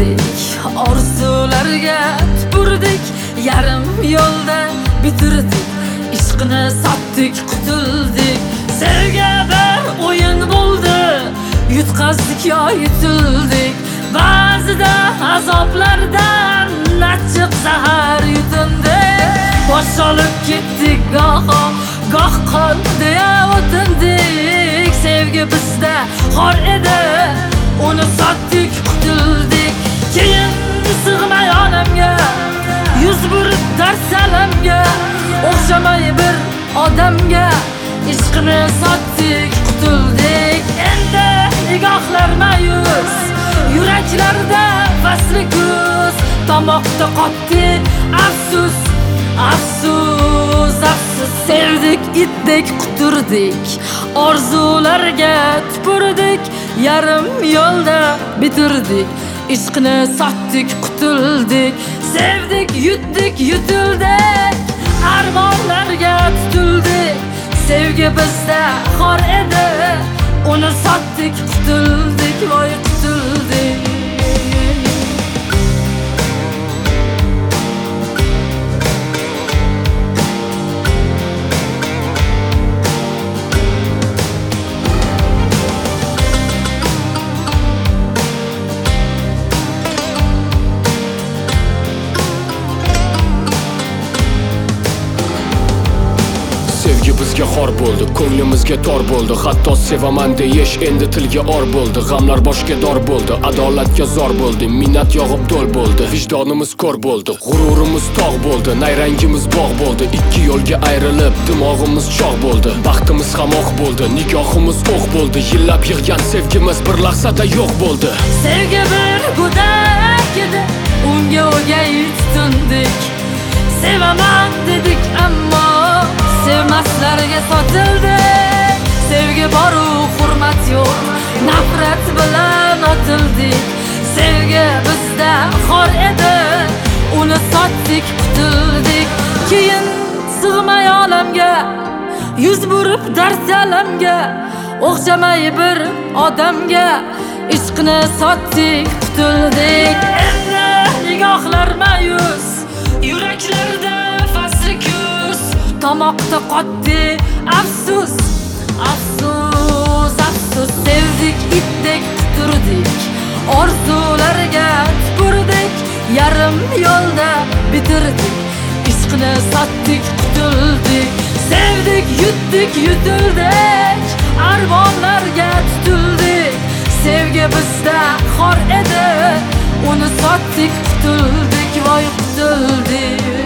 quturdik, orzularga tupurdik, yarim yo'lda bitirdik, ishqini sotdik, qutuldik. Sevgi bir o'yin bo'ldi, yutqazdik yo yutildik. Ba'zida azoblardan achchiq zahar yutindik. Bosh olib ketdik goh qon deya o'tindik. Sevgi bizda xor edi, uni sotdik, qutuldik. Keyin sig'may olamga, yuz burib darsalamga, o'xshamay bir odamga ishqini sotdik, qutuldik. Endi nigohlar ma'yus, yuraklarda fasli kuz, tomoqda qotdi afsus, afsus, afsus. Sevdik, itdek quturdik, orzularga tupurdik, yarim yo'lda bitirdik, ishqini sotdik, qutuldik. Sevdik, yutdik, yutildik, armonlarga tutildik. Sevgi bizda xor edi, uni sotdik, qutuldik, voy qutuldik. Sevgi bizga xor bo'ldi, ko'nglimizga tor bo'ldi. Hatto sevaman deyish endi tilga or bo'ldi. G'amlar boshga dor bo'ldi, adolatga zor bo'ldi. Minnat yog'ib do'l bo'ldi, vijdonimiz ko'r bo'ldi. G'ururimiz tog' bo'ldi, nayrangimiz bog' bo'ldi. Ikki yo'lga ayrilib, dimog'imiz chog' bo'ldi. Baxtimiz ham oq bo'ldi, nigohimiz o'q bo'ldi. Yillab yig'gan sevgimiz bir lahzada yo'q bo'ldi. Sevgi bir go'dak edi, unga o'gay tutindik. Sevaman dedik ammo sevmaslarga sotildik. Sevgi bor-u hurmat yo'q, nafrat bilan otildik. Sevgi bizda xor edi, uni sotdik, qutuldik. Keyin sig'may olamga, yuz burib darsalamga, o'xshamay bir odamga ishqini sotdik, qutuldik. Endi nigohlar ma'yus, yuraklarda fasli kuz, tomoqda qotdi afsus, afsus, afsus. Sevdik, itdek quturdik, orzularga tupurdik, yarim yo'lda bitirdik, ishqini sotdik, qutuldik. Sevdik, yutdik, yutildik, armonlarga tutildik. Sevgi bizda xor edi, uni sotdik, qutuldik, voy qutuldik.